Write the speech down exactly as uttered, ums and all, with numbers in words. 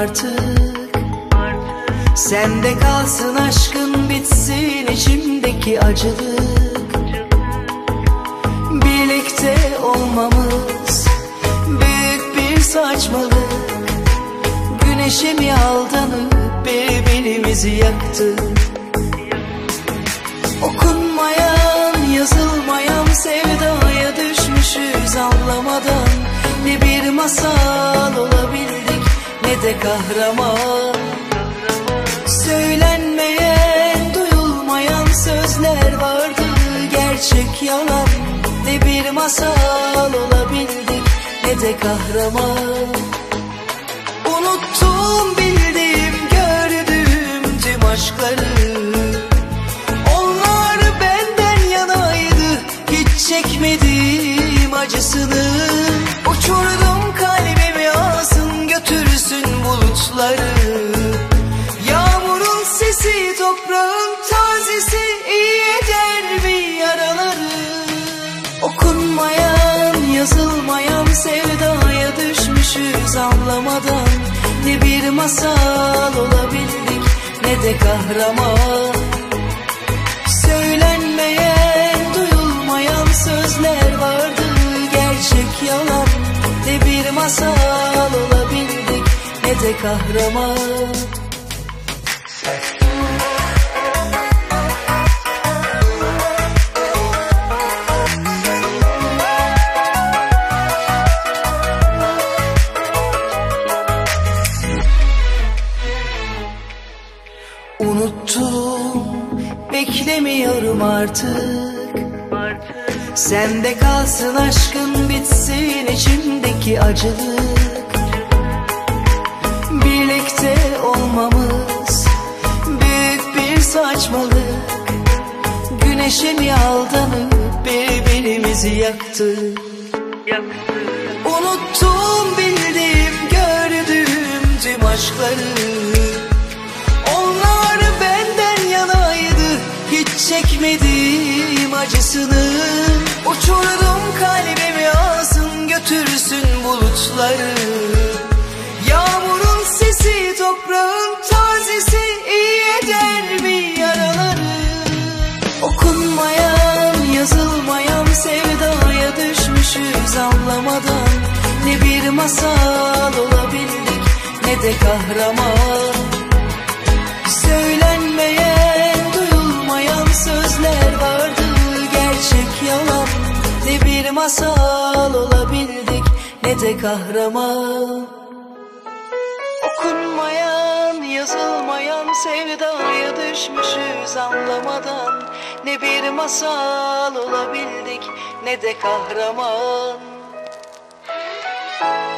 artık. Sende kalsın aşkın, bitsin içimdeki acılık. Birlikte olmamız büyük bir saçmalık. Güneşe mi aldanıp birbirimizi yaktık? Okunmayan, yazılmayan sevdaya düşmüşüz anlamadan. Ne bir masal olabildik, ne de kahraman. Söylenmeyen, duyulmayan sözler vardı, gerçek yalan. Ne bir masal olabildik, ne de kahraman. Unuttum bildiğim, gördüğüm tüm aşkları. Onlar benden yanaydı, hiç çekmedim acısını. Uçurdum kalbimi, alsın götürsün bulutları. Yağmurun sesi, toprağın tazesi iyi eder mi yaraları? Okunmayan, yazılmayan sevdaya düşmüşüz anlamadan. Ne bir masal olabildik, ne de kahraman. Söylenmeyen, duyulmayan sözler vardı, gerçek yalan. Ne bir masal olabildik, ne de kahraman. Unuttum, beklemiyorum artık. Sende kalsın aşkın, bitsin içimdeki acılık. Birlikte olmamız büyük bir saçmalık. Güneşe mi aldanıp birbirimizi yaktık? Unuttum bildiğim, gördüğüm tüm aşkları. Onlar benden yanaydı, hiç çekmedim acısını. Uçurdum kalbimi, alsın götürsün bulutları. Yağmurun sesi, toprağın tazesi iyi eder mi yaraları? Okunmayan, yazılmayan sevdaya düşmüşüz anlamadan. Ne bir masal olabildik, ne de kahraman. Söylenmeyen, duyulmayan sözler vardı, gerçek yalan. Ne bir masal olabildik, ne de kahraman. Okunmayan, yazılmayan sevdaya düşmüşüz anlamadan. Ne bir masal olabildik, ne de kahraman.